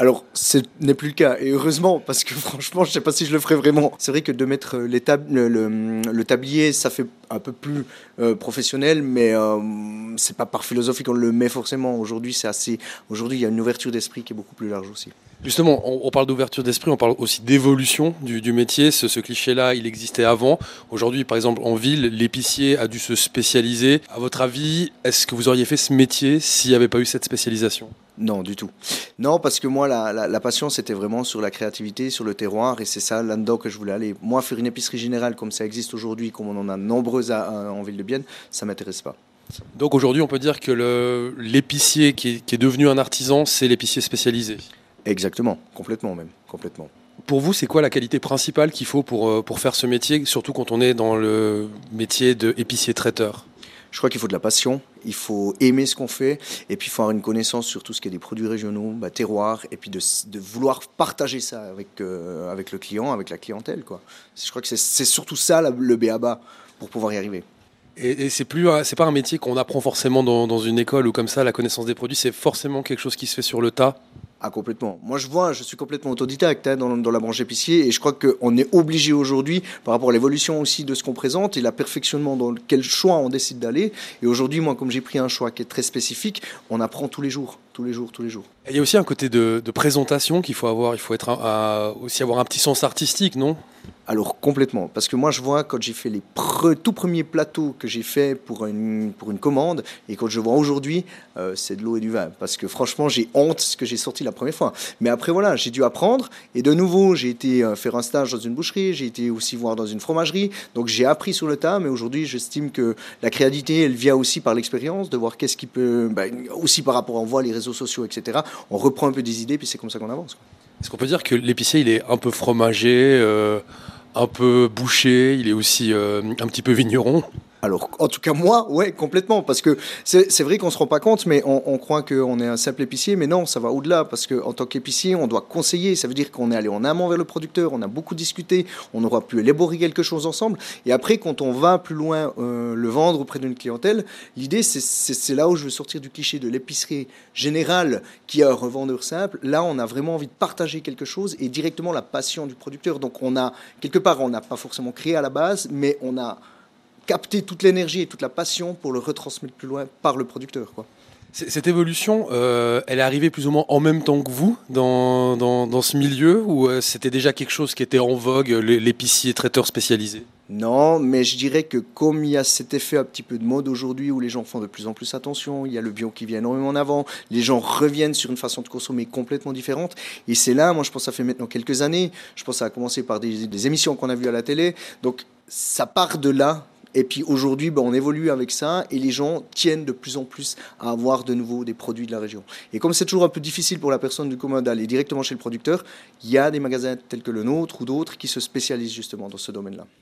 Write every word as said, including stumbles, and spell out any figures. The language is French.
Alors, ce n'est plus le cas, et heureusement, parce que franchement, je ne sais pas si je le ferais vraiment. C'est vrai que de mettre les tab- le, le- le tablier, ça fait un peu plus euh, professionnel, mais euh, c'est pas par philosophie qu'on le met forcément. Aujourd'hui, c'est assez. Aujourd'hui, il y a une ouverture d'esprit qui est beaucoup plus large aussi. Justement, on, on parle d'ouverture d'esprit, on parle aussi d'évolution du, du métier. Ce, ce cliché-là, il existait avant. Aujourd'hui, par exemple, en ville, l'épicier a dû se spécialiser. À votre avis, est-ce que vous auriez fait ce métier s'il n'y avait pas eu cette spécialisation? Non, du tout. Non, parce que moi, la, la, la passion, c'était vraiment sur la créativité, sur le terroir, et c'est ça là-dedans que je voulais aller. Moi, faire une épicerie générale comme ça existe aujourd'hui, comme on en a nombreuses à- à- en ville de Bienne, ça m'intéresse pas. Donc aujourd'hui, on peut dire que le- l'épicier qui est, qui est devenu un artisan, c'est l'épicier spécialisé. Exactement, complètement même, complètement. Pour vous, c'est quoi la qualité principale qu'il faut pour, euh, pour faire ce métier, surtout quand on est dans le métier d'épicier traiteur? Je crois qu'il faut de la passion, il faut aimer ce qu'on fait, et puis il faut avoir une connaissance sur tout ce qui est des produits régionaux, bah, terroirs, et puis de, de vouloir partager ça avec, euh, avec le client, avec la clientèle, quoi. Je crois que c'est c'est surtout ça la- le b a ba pour pouvoir y arriver. Et, et c'est plus, un- c'est pas un métier qu'on apprend forcément dans, dans une école ou comme ça, la connaissance des produits, c'est forcément quelque chose qui se fait sur le tas. Ah, complètement. Moi, je vois, je suis complètement autodidacte hein, dans, dans la branche épicier et je crois qu'on est obligé aujourd'hui, par rapport à l'évolution aussi de ce qu'on présente et la perfectionnement dans quel choix on décide d'aller. Et aujourd'hui, moi, comme j'ai pris un choix qui est très spécifique, on apprend tous les jours, tous les jours, tous les jours. Et il y a aussi un côté de, de présentation qu'il faut avoir. Il faut être un- un- aussi avoir un petit sens artistique, non? Alors complètement, parce que moi je vois quand j'ai fait les pre- tout premiers plateaux que j'ai fait pour une, pour une commande et quand je vois aujourd'hui, euh, c'est de l'eau et du vin. Parce que franchement j'ai honte ce que j'ai sorti la première fois. Mais après voilà, j'ai dû apprendre et de nouveau j'ai été euh, faire un stage dans une boucherie, j'ai été aussi voir dans une fromagerie. Donc j'ai appris sur le tas, mais aujourd'hui j'estime que la créativité elle vient aussi par l'expérience, de voir qu'est-ce qui peut, ben, aussi par rapport, on voit les réseaux sociaux, et cetera. On reprend un peu des idées puis c'est comme ça qu'on avance, quoi. Est-ce qu'on peut dire que l'épicier, il est un peu fromager, euh, un peu boucher, il est aussi euh, un petit peu vigneron? Alors, en tout cas, moi, ouais, complètement. Parce que c'est c'est vrai qu'on ne se rend pas compte, mais on, on croit qu'on est un simple épicier. Mais non, ça va au-delà. Parce qu'en tant qu'épicier, on doit conseiller. Ça veut dire qu'on est allé en amont vers le producteur. On a beaucoup discuté. On aura pu élaborer quelque chose ensemble. Et après, quand on va plus loin euh, le vendre auprès d'une clientèle, l'idée, c'est- c'est c'est là où je veux sortir du cliché de l'épicerie générale qui a un revendeur simple. Là, on a vraiment envie de partager quelque chose et directement la passion du producteur. Donc, on a, quelque part, on n'a pas forcément créé à la base, mais on a capter toute l'énergie et toute la passion pour le retransmettre plus loin par le producteur, quoi. C- Cette évolution, euh, elle est arrivée plus ou moins en même temps que vous dans, dans, dans ce milieu ou euh, c'était déjà quelque chose qui était en vogue, l'é- l'épicier traiteur spécialisé? Non, mais je dirais que comme il y a cet effet un petit peu de mode aujourd'hui où les gens font de plus en plus attention, il y a le bio qui vient énormément en avant, les gens reviennent sur une façon de consommer complètement différente. Et c'est là, moi je pense que ça fait maintenant quelques années, je pense que ça a commencé par des, des émissions qu'on a vues à la télé. Donc ça part de là. Et puis aujourd'hui, ben, on évolue avec ça et les gens tiennent de plus en plus à avoir de nouveau des produits de la région. Et comme c'est toujours un peu difficile pour la personne du commun d'aller directement chez le producteur, il y a des magasins tels que le nôtre ou d'autres qui se spécialisent justement dans ce domaine-là.